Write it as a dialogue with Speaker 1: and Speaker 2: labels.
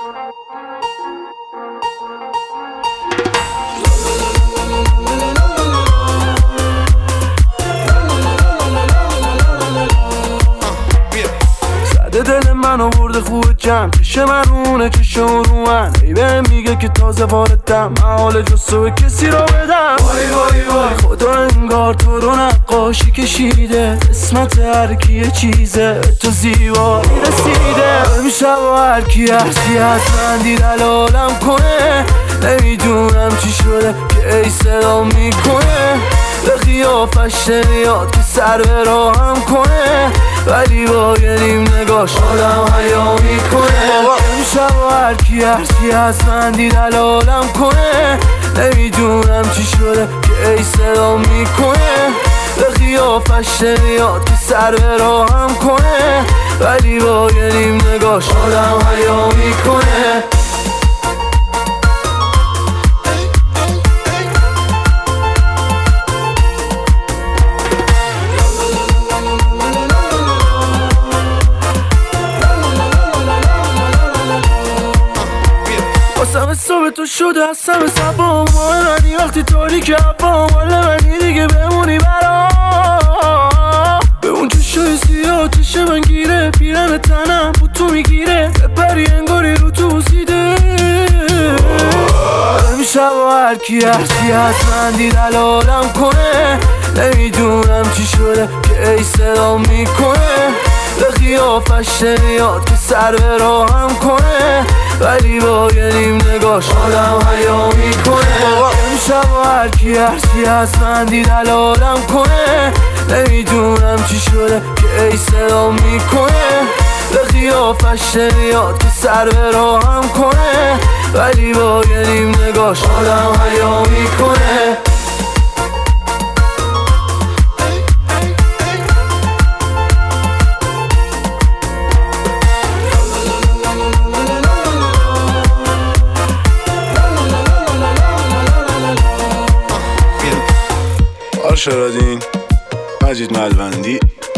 Speaker 1: دل من آورده خوب جمع چشه مرونه چشه رو من ای بهم میگه که تازه واردم محال جستو کسی را بدم وای وای وای خدا انگار تو رو نقاشی کشیده اسمت هر کیه چیزه تو زیبایی رسیده امشب و هر کی هرچی از من دید الالم کنه نمیدونم چی شده که ای صدا میکنه به قیافش نمیاد که سر به راهم کنه ولی با یه نیم نگاش آدم حیا میکنه امشب و هر کی هرچی از من دید الالم کنه نمیدونم چی شده که ای صدا میکنه به قیافش نمیاد که سر به راهم کنه ولی با یه نیم نگاش آدم حیا میکنه واسم صبح تو شده هستم سبام ماه منی وقتی تاریک هوام حال منی دیگه بمونی برام به اون چشای سیاه چش من گیره پیرن تنم بود تو میگیره بپری انگاری رو تو بوسیده امشب و هر کی هرچی از من دید الالم کنه نمیدونم چی شده که ای صدا میکنه به قیافش نمیاد که سر به راهم کنه ولی با یه نیم نگاش آدم حیا میکنه امشب و هر کی هرچی از من دید الالم کنه نمیدونم چی شده که ای صدا میکنه به قیافش نمیاد که سر به راهم کنه ولی با یه نیم نگاش آدم حیا میکنه
Speaker 2: آرشارادین مجید ملوندی